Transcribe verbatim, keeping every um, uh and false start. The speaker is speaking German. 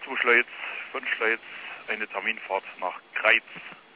zu Schleitz, von Schleitz eine Terminfahrt nach Greiz.